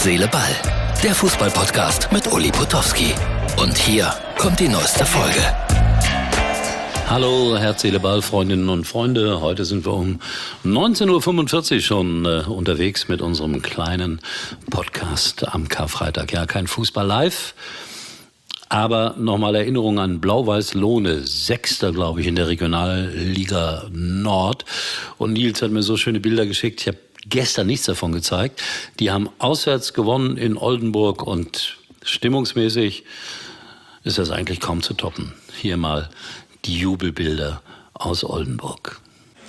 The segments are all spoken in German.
Seele, Ball. Der Fußball-Podcast mit Uli Potowski. Und hier kommt die neueste Folge. Hallo, Herz, Seele, Ball, Freundinnen und Freunde. Heute sind wir um 19.45 Uhr schon unterwegs mit unserem kleinen Podcast am Karfreitag. Ja, kein Fußball live, aber nochmal Erinnerung an Blau-Weiß-Lohne, Sechster, glaube ich, in der Regionalliga Nord. Und Nils hat mir so schöne Bilder geschickt. Ich habe gestern nichts davon gezeigt. Die haben auswärts gewonnen in Oldenburg und stimmungsmäßig ist das eigentlich kaum zu toppen. Hier mal die Jubelbilder aus Oldenburg.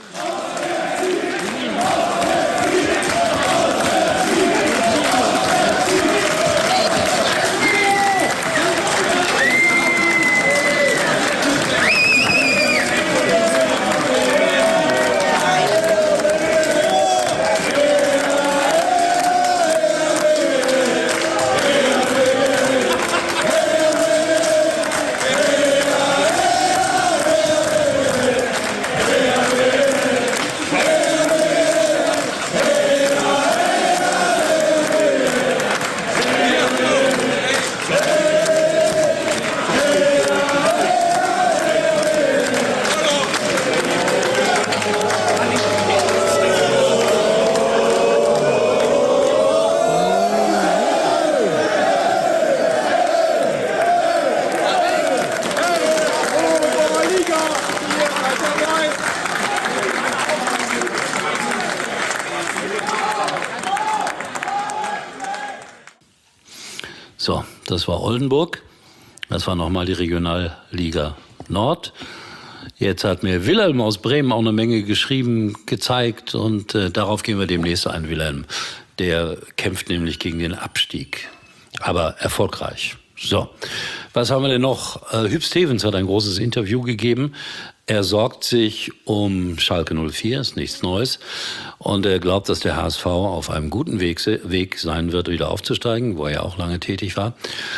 So, das war Oldenburg. Das war nochmal die Regionalliga Nord. Jetzt hat mir Wilhelm aus Bremen auch eine Menge geschrieben, gezeigt und darauf gehen wir demnächst ein, Wilhelm. Der kämpft nämlich gegen den Abstieg, aber erfolgreich. So, was haben wir denn noch? Huub Stevens hat ein großes Interview gegeben. Er sorgt sich um Schalke 04, ist nichts Neues. Und er glaubt, dass der HSV auf einem guten Weg sein wird, wieder aufzusteigen, wo er ja auch lange tätig war.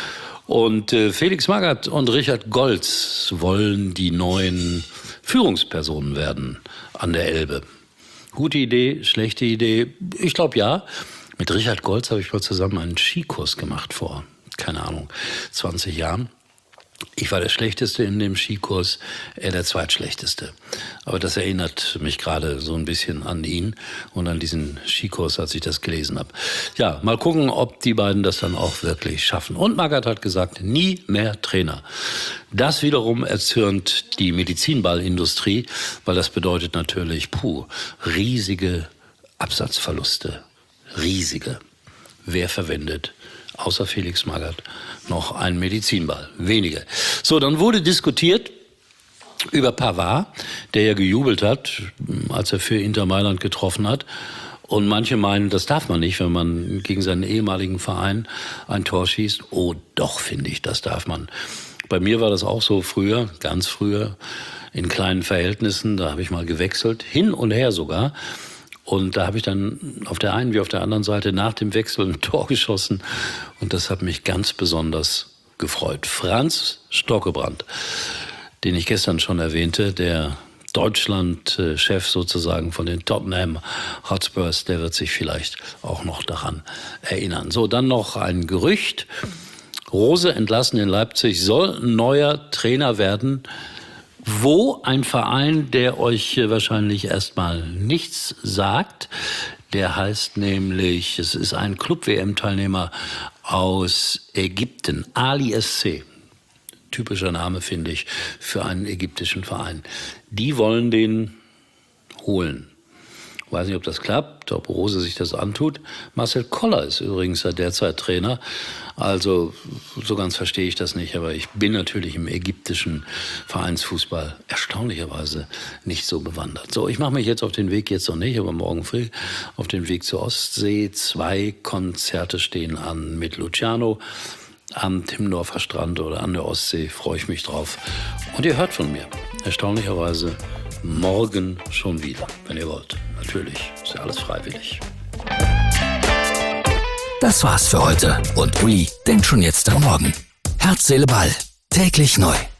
Und Felix Magath und Richard Goltz wollen die neuen Führungspersonen werden an der Elbe. Gute Idee, schlechte Idee? Ich glaube ja. Mit Richard Goltz habe ich mal zusammen einen Skikurs gemacht vor, keine Ahnung, 20 Jahren. Ich war der Schlechteste in dem Skikurs, er der Zweitschlechteste. Aber das erinnert mich gerade so ein bisschen an ihn und an diesen Skikurs, als ich das gelesen habe. Ja, mal gucken, ob die beiden das dann auch wirklich schaffen. Und Magath hat gesagt, nie mehr Trainer. Das wiederum erzürnt die Medizinballindustrie, weil das bedeutet natürlich, riesige Absatzverluste. Riesige. Wer verwendet außer Felix Magath noch einen Medizinball? Wenige. So, dann wurde diskutiert über Pavard, der ja gejubelt hat, als er für Inter Mailand getroffen hat. Und manche meinen, das darf man nicht, wenn man gegen seinen ehemaligen Verein ein Tor schießt. Oh, doch, finde ich, das darf man. Bei mir war das auch so früher, ganz früher, in kleinen Verhältnissen. Da habe ich mal gewechselt, hin und her sogar. Und da habe ich dann auf der einen wie auf der anderen Seite nach dem Wechsel ein Tor geschossen. Und das hat mich ganz besonders gefreut. Franz Stockebrand, den ich gestern schon erwähnte, der Deutschland-Chef sozusagen von den Tottenham Hotspurs, der wird sich vielleicht auch noch daran erinnern. So, dann noch ein Gerücht. Rose, entlassen in Leipzig, soll neuer Trainer werden. Wo? Ein Verein, der euch wahrscheinlich erstmal nichts sagt. Der heißt nämlich, es ist ein Club-WM-Teilnehmer aus Ägypten, Ali SC. Typischer Name, finde ich, für einen ägyptischen Verein. Die wollen den holen. Weiß nicht, ob das klappt, ob Rose sich das antut. Marcel Koller ist übrigens derzeit Trainer. Also so ganz verstehe ich das nicht. Aber ich bin natürlich im ägyptischen Vereinsfußball erstaunlicherweise nicht so bewandert. So, ich mache mich jetzt auf den Weg, jetzt noch nicht, aber morgen früh auf den Weg zur Ostsee. 2 Konzerte stehen an mit Luciano am Timmendorfer Strand oder an der Ostsee. Freue ich mich drauf. Und ihr hört von mir. Erstaunlicherweise morgen schon wieder, wenn ihr wollt. Natürlich, ist ja alles freiwillig. Das war's für heute. Und Uli denkt schon jetzt an morgen. Herz, Seele, Ball. Täglich neu.